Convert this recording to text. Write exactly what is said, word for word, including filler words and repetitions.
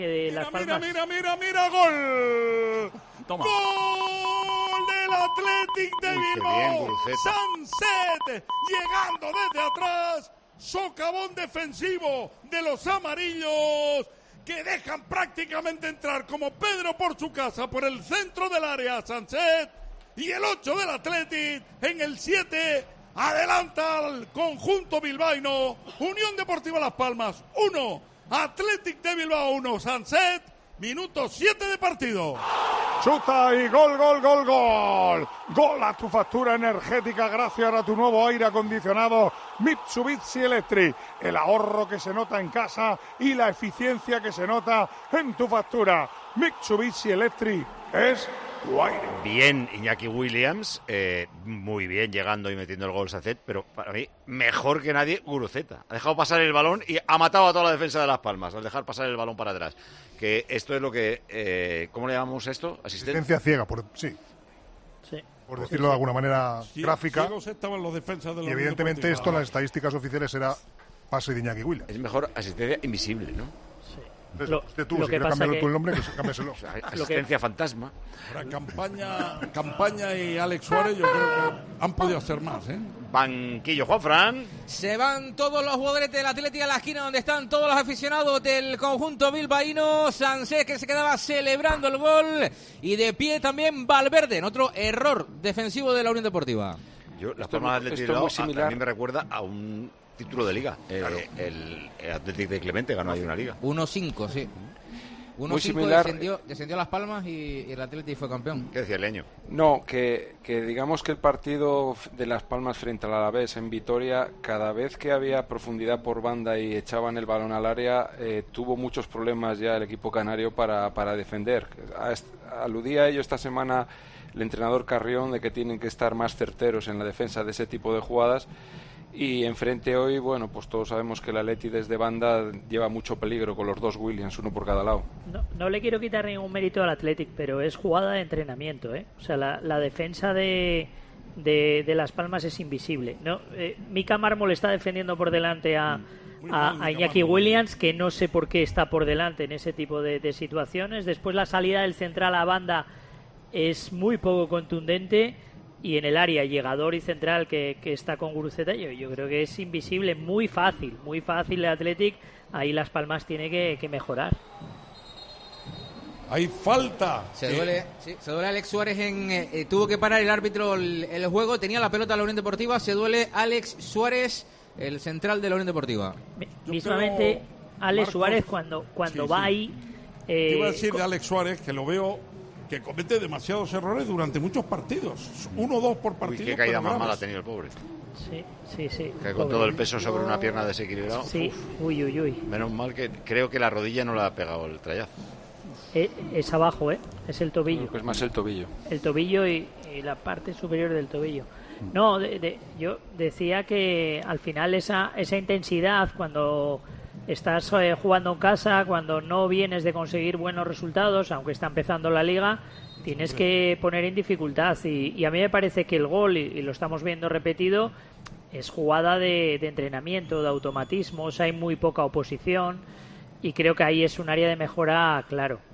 De Las mira, Palmas. mira, mira, mira, mira, gol. Toma. Gol del Athletic de Bilbao. Sunset llegando desde atrás. Socavón defensivo de los amarillos que dejan prácticamente entrar como Pedro por su casa por el centro del área Sunset. Y el ocho del Athletic en el siete adelanta al conjunto bilbaíno. Unión Deportiva Las Palmas uno. Athletic de Bilbao uno, Sunset, minuto siete de partido. Chuta y gol, gol, gol, gol. Gol a tu factura energética gracias a tu nuevo aire acondicionado Mitsubishi Electric. El ahorro que se nota en casa y la eficiencia que se nota en tu factura. Mitsubishi Electric es tu aire. Bien, Iñaki Williams, eh, muy bien llegando y metiendo el gol Sunset, pero para mí, mejor que nadie, Guruceta. Ha dejado pasar el balón y ha matado a toda la defensa de Las Palmas al dejar pasar el balón para atrás. Que esto es lo que, eh, ¿cómo le llamamos esto? Asistencia, Asistencia ciega, por, sí. Sí. Por decirlo de alguna manera Sí, gráfica. estaban los defensas de la Y evidentemente Unión esto en Deportiva. las estadísticas oficiales era pase de Iñaki Williams. es mejor asistencia invisible, ¿no? Sí. Entonces, Lo, usted tú, lo si que quieres pasa cambiarle que... tú el nombre, que cámbiaselo. O sea, asistencia fantasma. Ahora, campaña, campaña y Alex Suárez, yo creo que han podido hacer más, ¿eh? Banquillo, Juanfran. Se van todos los jugadores del Atlético a la esquina donde están todos los aficionados del conjunto bilbaíno. Sánchez, que se quedaba celebrando el gol, y de pie también Valverde, en otro error defensivo de la Unión Deportiva. Yo, Las Esto es Palmas muy- de esto es Bilbao muy a, similar. a mí me recuerda a un título de liga. Eh, Claro. el, el Athletic de Clemente ganó ahí una liga. uno cinco, sí. uno cinco similar. descendió, descendió Las Palmas y, y el Atlético fue campeón. ¿Qué decía el Leño? No, que, que digamos que el partido de Las Palmas frente al Alavés en Vitoria, cada vez que había profundidad por banda y echaban el balón al área, eh, tuvo muchos problemas ya el equipo canario para, para defender. A est- Aludía a ello esta semana el entrenador Carrión, de que tienen que estar más certeros en la defensa de ese tipo de jugadas. Y enfrente hoy, bueno, pues todos sabemos que el Atleti desde banda lleva mucho peligro con los dos Williams, uno por cada lado. No, no le quiero quitar ningún mérito al Athletic, pero es jugada de entrenamiento, ¿eh? O sea, la, la defensa de, de, de Las Palmas es invisible, ¿no? Eh, Mika Mármol está defendiendo por delante a, a, a Iñaki Williams, que no sé por qué está por delante en ese tipo de, de situaciones. Después la salida del central a banda es muy poco contundente. Y en el área llegador y central que, que está con Guruceta, yo, yo creo que es invisible, muy fácil, muy fácil el Athletic. Ahí Las Palmas tiene que, que mejorar. Hay falta. Se duele, sí, se duele Alex Suárez en eh, eh, tuvo que parar el árbitro el, el juego, tenía la pelota la Unión Deportiva, se duele Alex Suárez, el central de la Unión Deportiva. Yo Mismamente, creo, Alex Marcos, Suárez cuando, cuando sí, va sí. ahí... Te eh, iba a decir de Alex Suárez que lo veo que comete demasiados errores durante muchos partidos. Uno o dos por Uy, partido. qué caída pero más graves. mala ha tenido el pobre. Sí, sí, sí. Que con Pobre. todo el peso sobre una pierna desequilibrada. Sí, uy, uy, uy. Menos mal que creo que la rodilla no le ha pegado el trayazo. Eh, es abajo, ¿eh? Es el tobillo. Pues más el tobillo. El tobillo y, y la parte superior del tobillo. No, de, de, yo decía que al final esa, esa intensidad cuando estás eh, jugando en casa, cuando no vienes de conseguir buenos resultados, aunque está empezando la liga, tienes que poner en dificultad. Y, y a mí me parece que el gol, y, y lo estamos viendo repetido, es jugada de, de entrenamiento, de automatismos, hay muy poca oposición y creo que ahí es un área de mejora claro.